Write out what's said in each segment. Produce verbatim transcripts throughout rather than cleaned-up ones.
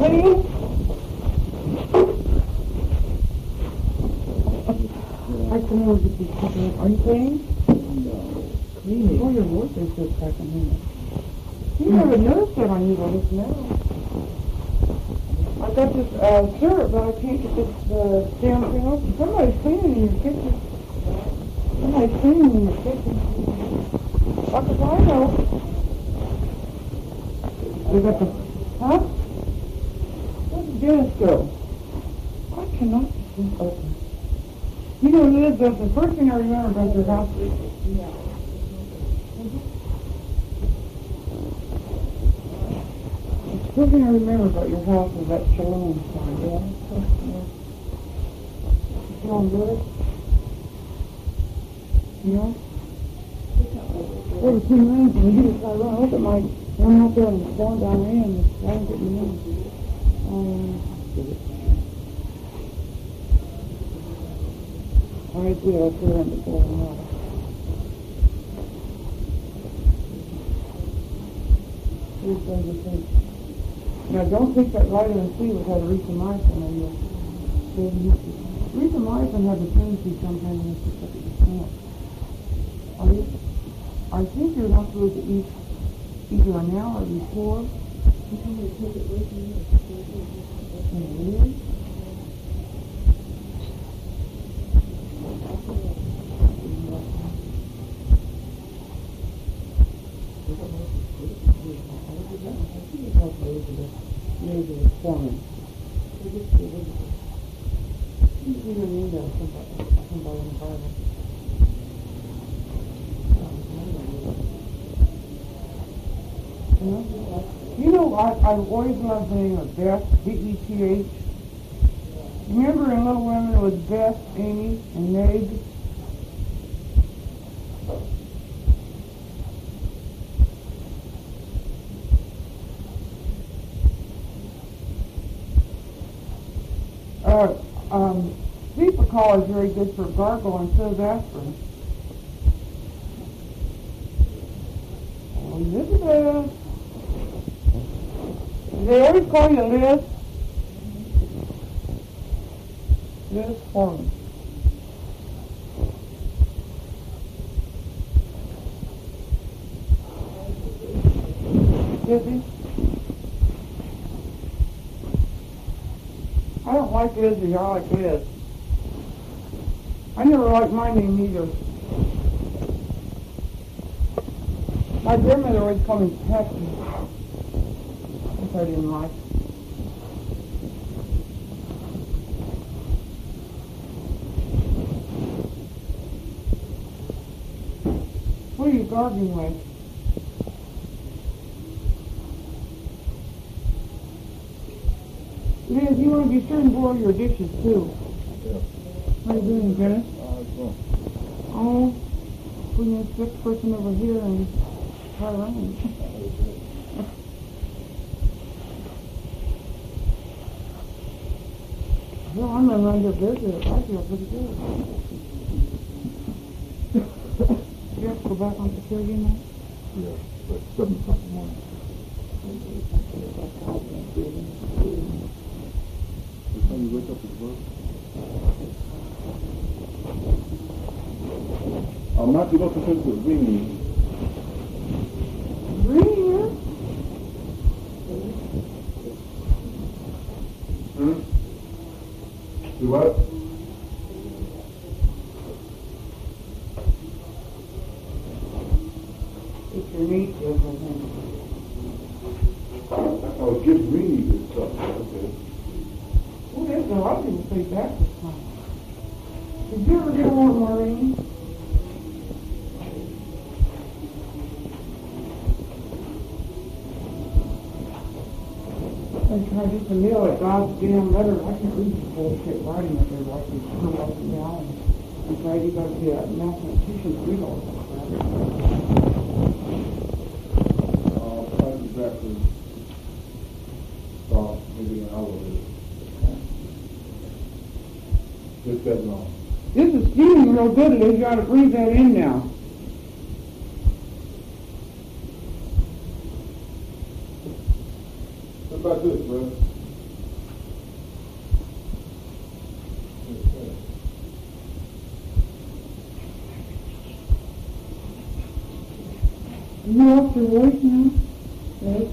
clean? I come over to get these people. Are you cleaning? No. Cleaning? Oh, your voice is just cracking in. You never noticed that on you by this now. I got this uh, syrup, but I can't get this uh, damn thing open. Somebody's cleaning in your kitchen. Somebody's cleaning in your kitchen. What does I know? You got the... Huh? Where did Dennis go? I cannot get this open. You know, Liz, that's the first thing I remember about your house. Yeah. The first thing I remember about your house is that shalom sign. Yeah. Yeah. You feeling good? You know? There were two rooms and you just got to run. I look at my one out there and it's down down there and it's trying to get me in. Um, I did. I put it on the floor now. Here's the other thing. Now, don't take that lighter and see what had erythromycin in there. Erythromycin has a tendency sometimes when it's up at your stomach. Are you? I think you're not supposed to eat either now or before. You can really take it with you. Really? Maybe it's forming. You don't need that somebody, somebody in the Bible. You know, I, I've always loved the name of Beth, B E T H. Remember in Little Women it was Beth, Amy, and Meg? Uh, um, Cepacol is very good for gargle and so is aspirin. Oh, Elizabeth. They always call you Liz. Liz Foreman. Busy? I don't like Lizzie, I like Liz. I never liked my name either. My grandmother always called me Patsy, which I didn't like. What are you gardening with? Liz, you want to be sure and boil your dishes too. Yeah. How are you doing, Dennis? Uh, well. Oh, putting this sick person over here and try running. Well, I'm going to run your visit. I feel pretty good. You have to go back on security now? Yeah, but seven o'clock in the morning. What time you wake up at work? I'm not too much concerned with green. Green? Hmm? Do what? It's your meat, I think. Oh, give greeny good stuff. Okay. Well, there's a lot of people say that this time. Did you ever get one, Maureen? I tried just a meal at God's damn letter. I can't read this bullshit writing up there like they screw up and down. I'm trying to go to the uh, mathematicians read all that crap. I'll try to exactly stop maybe an hour later. Just that long. This is steaming real good, Liz. You got to breathe that in now. What about this, bro? you lost your voice now? Yes.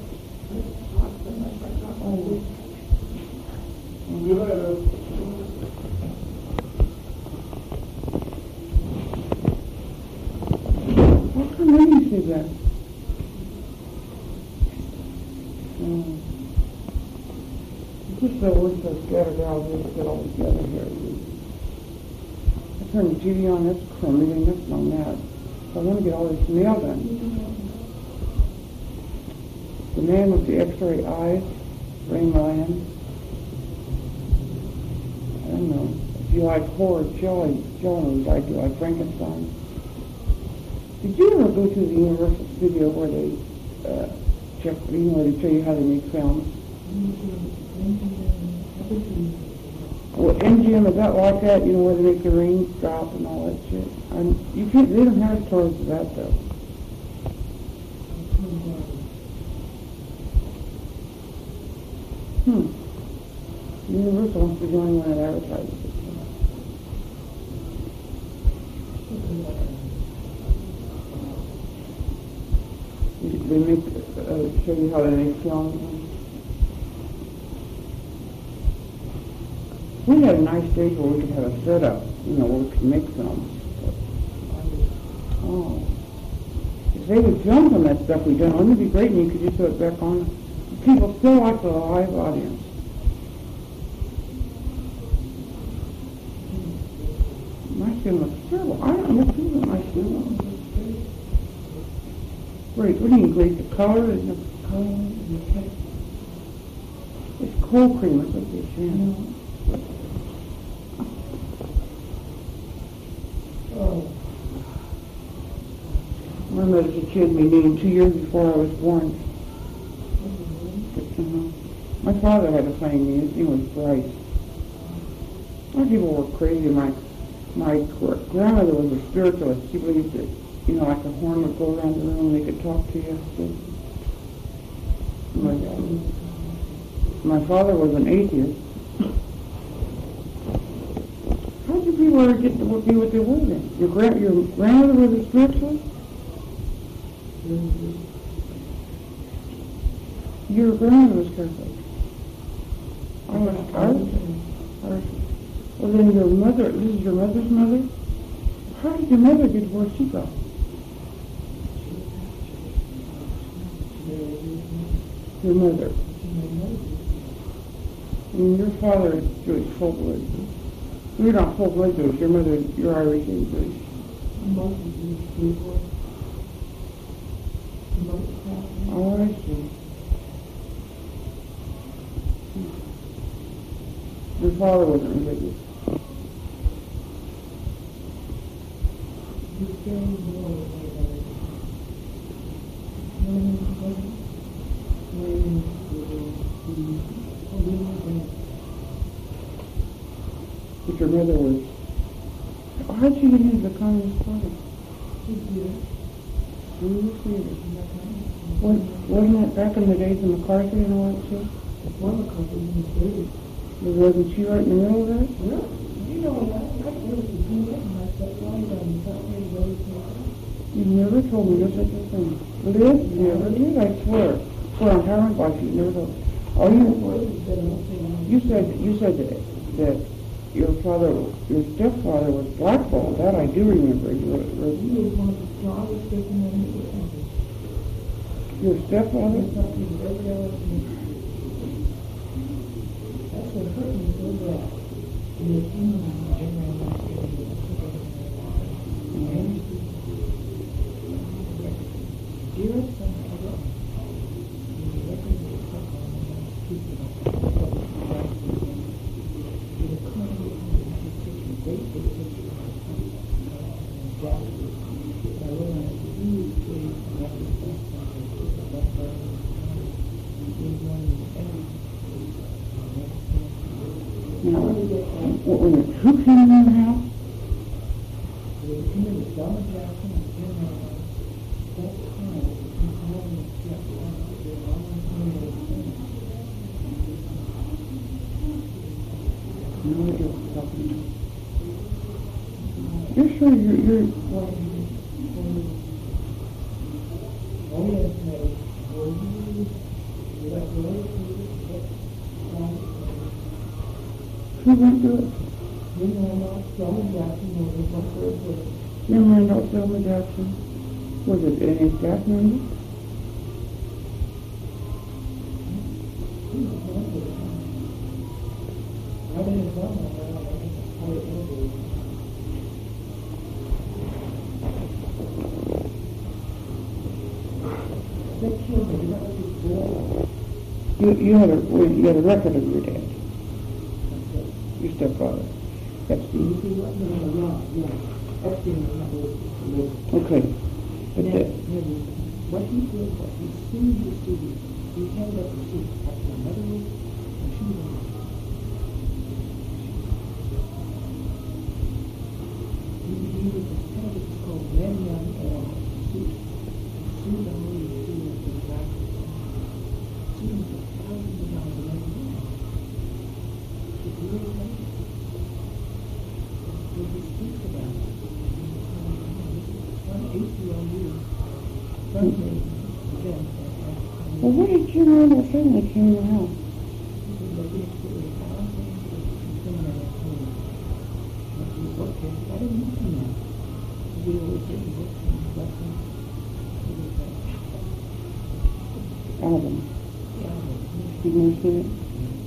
Oh. See you later. How come when you say that? Um, just so we're so scattered out, we just get all together here. I turned the T V on, that's crummy, and that's not mad. So I want to get all this mail done. The man with the X-ray eyes, Ray Ryan. I don't know. If you like horror, Joey, Joey, I do like Frankenstein. Did you ever go to the Universal Studio where they uh, check, you know, where they show you how they make films? Well, M G M, is that like that? You know, where they make the rain drop and all that shit? I'm, you can't, they don't have tours of that, though. Hmm. Universal wants to be the only one that advertises it. They make, uh, show you how they make films. We had a nice stage where we could have a setup, you know, where we could make films. Oh. If they would jump on that stuff we done, wouldn't it be great and you could just put it back on? People still like the live audience. My skin looks terrible. I don't know what my skin looks. Great. What do you mean, great? The color is the color. It's cold cream. It's like this, yeah. Oh. My mother was a kid me named two years before I was born. Uh-huh. My father had a funny name. His name was Bryce. A lot of people were crazy. My my grandmother was a spiritualist. She believed that, you know, like a horn would go around the room and they could talk to you. So, my, my father was an atheist. How did you people ever get to be what they were then? Your, gra- your grandmother was a spiritualist? Mm-hmm. Your grandmother was Catholic. I was, I was, I was, well then your mother, this is your mother's mother? How did your mother get where she got? Your mother. And your father is Jewish, full blood. You're not full blood Jewish, your mother, you're Irish and Jewish. Oh, I see. Your father wasn't religious. But your mother was. How did she get into the Communist Party? She did. What, wasn't it back in the days of McCarthy and all that shit? Before McCarthy was big. Wasn't she right in the middle of that? Yeah. You know what? I really didn't get myself wrong on you never told me just such a thing. Liz, you never did, I swear. Swear on Harold Life, you never told. Oh, you, you said, you said that, that your father, your stepfather was blackballed. That I do remember. You were, were, he was one of the strongest people in the country. Your stepfather? That's what hurt me so bad. He was in who came in the house? No idea what you're talking about. You're sure you're, you're Oh, yes, Mary. Oh, you, you like the way Who went through it? you know, not Selma Jackson, or the one third person. Jim Randolph, Selma Jackson. Was it any staff member? I didn't know that. I didn't know. That killed me. That was his boy. You, you had a well, you had a record of your dad, your stepfather. That's You the see what? No, no, no, no. That's the one. okay. But Now, that, what he did was he sued the student. He held up the suit after another week, and she won. He he was the kind of called Men Young and suit. He sued the whole student for black. Sued him for thousands of dollars and every year. It's really funny. When he speaks about it, one eight-year-old year, one day, again, well, what did Jim Randolph say when he came in the house? he was looking at the found things that was criminal at home. But he was okay. I didn't meet him now. He always did work and left him. He was like, Album. yeah, I know. You never seen it?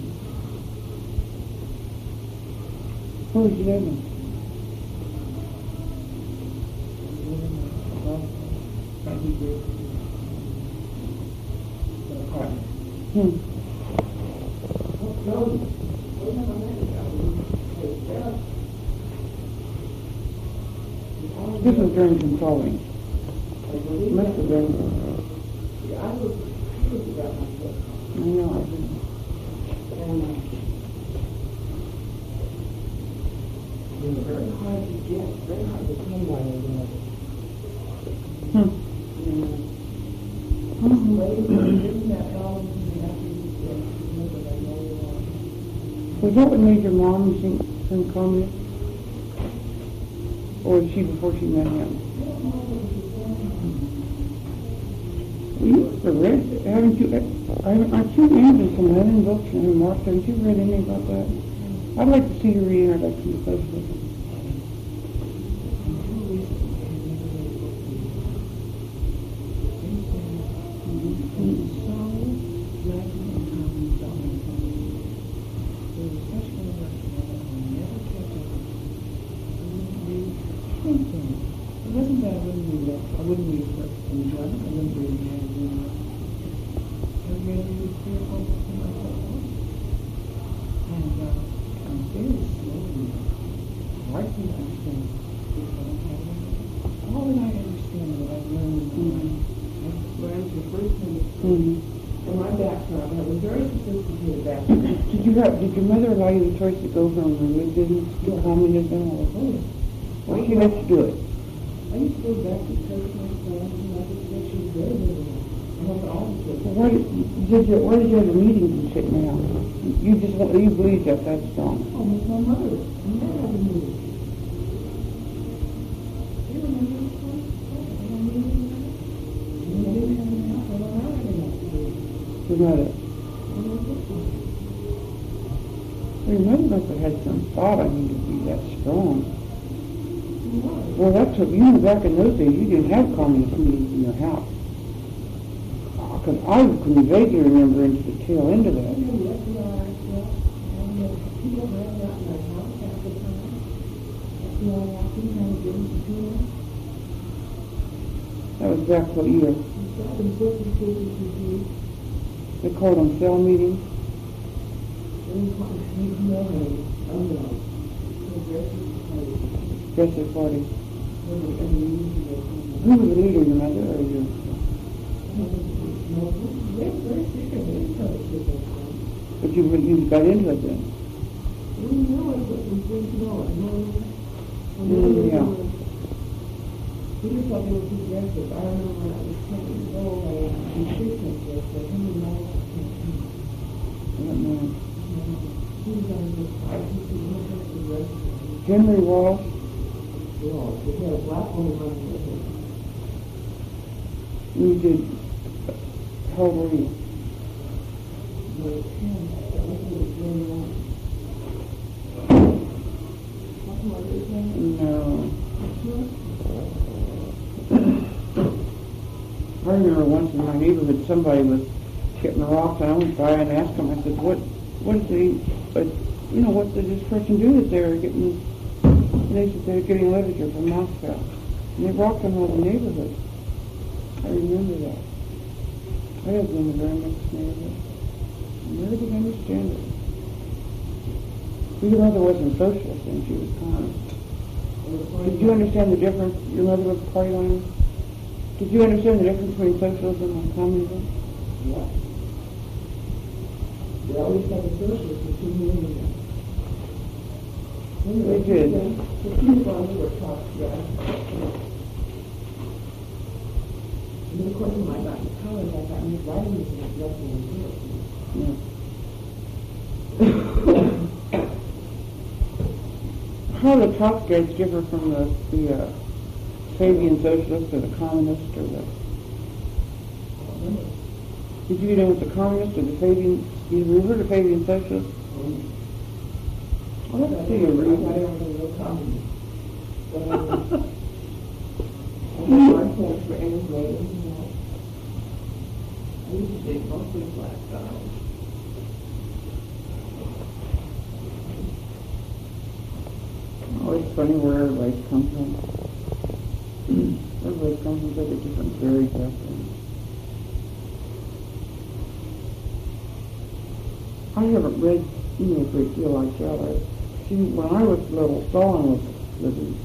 Where was you living? Hmm. This was during controlling. Must have been. I know, I didn't. Very hard to get, very hard to come by it. Hmm. Was that what made your mom sing, sing Columbia? Or was she before she met him? Well, you must have read, haven't you, I haven't, aren't you into some Lennon books and Mark, haven't you read any about that? I'd like to see you read Introduction to Socialism. Did you have, did your mother allow you the choice to go from religion to communism or why did she let you do it? I used to go back to church and friends and I just think she was very liberal. I went to all the churches. Well, why did, did you, why did you have the meetings and shit now? You just want, you believe that that's strong. Oh, with my mother. I never had a meeting. You remember this one? I don't mean it. You didn't have a house. I don't know anything else to do. Your mother. I don't know this one. Well, your mother must have had some thought I need to be that strong. Why? Well, that's what, you know, back in those days, you didn't have communist meetings in your house. Because I can vaguely remember into the tail end of that. Oh, yes, we are. Yes. And uh, people ran out in my house half the time. That's why I walked in and gave them some tuna. That was back what year? I've been working for you. They called them cell meetings. Progressive Party. Who was the leader, your mother or your? But you you got into it then. Mm, yeah. He was talking with progressive. I remember when I was ten years old, I was in treatment with him and my I don't know. he was on the I think he was on the progressive. Henry Wallace. Well, he had a black woman running with him. You did, how old were you? No. I remember once in my neighborhood somebody was getting rocks, and I went by and asked them, I said, what, what did they, but, you know, what did this person do that they were getting, and they said they were getting literature from Moscow. And they rocked them all the neighborhood. I remember that. I lived in a very mixed neighborhood. I never did understand it. Your mother wasn't socialist and she was communist. Did you understand the difference? Your mother was party line. Did you understand the difference between socialism and communism? Yeah. They always said the socialists were too mean. They did. The people were taught, yeah. And then, of course, when I got to college, I got new writing and lessons in Europe. Yeah. How do the Trotskyites differ from the, the uh, Fabian socialist or the communist or the... Did you know with the communist or the Fabian... You ever heard of Fabian socialist? Well, let's see a read. I don't know no communist. My parents were emigrating, you know. I used to think mostly black guys. Oh, it's funny where everybody's come from. Everybody's come from such a different, very background. I haven't read, you know, a great deal like that. I, see, when I was little, Stalin was living.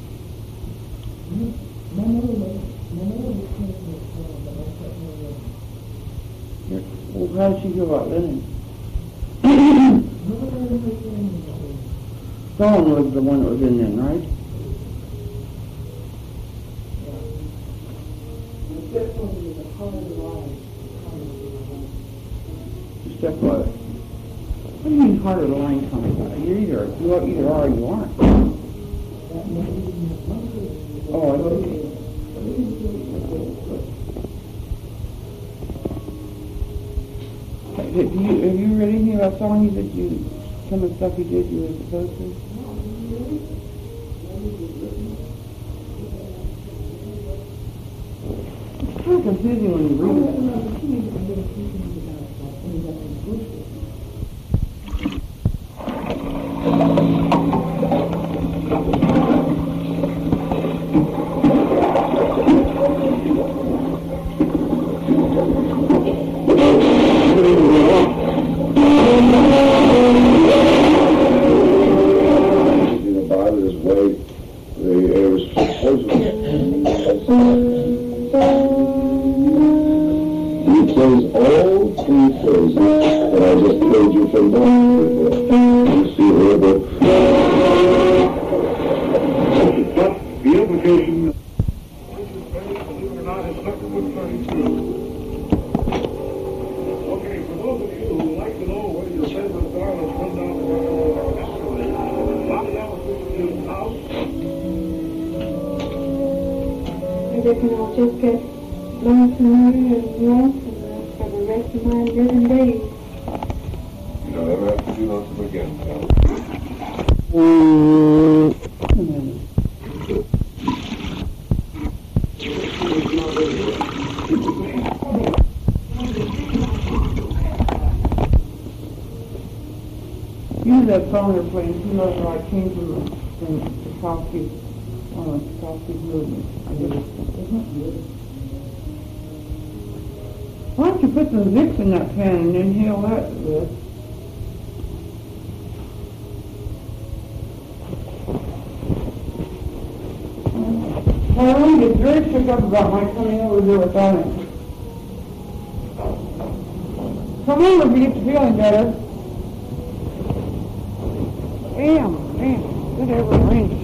My mother was, my mother was kind of a girl, but I certainly was. Well, how did she feel about Lenin? Nobody ever was saying that. Stalin was the one that was in there, right? The stepfather was a hard line. The stepfather. What do you mean harder the line coming by? You're either, you are either are or you aren't. Oh, I see. Have you, have you read anything about Stalin? You said you, some of the stuff he did you were supposed to? It's kind of confusing when you read it. That song they're playing, two notes where I came from the Tchaikovsky, uh, Tchaikovsky movement. I did it. Isn't it good? Why don't you put some Vicks in that pan and inhale that, Liz? Well, I'm get very shook up about my coming over here without him. Come over if you get to feeling better. Damn, damn, whatever, rain.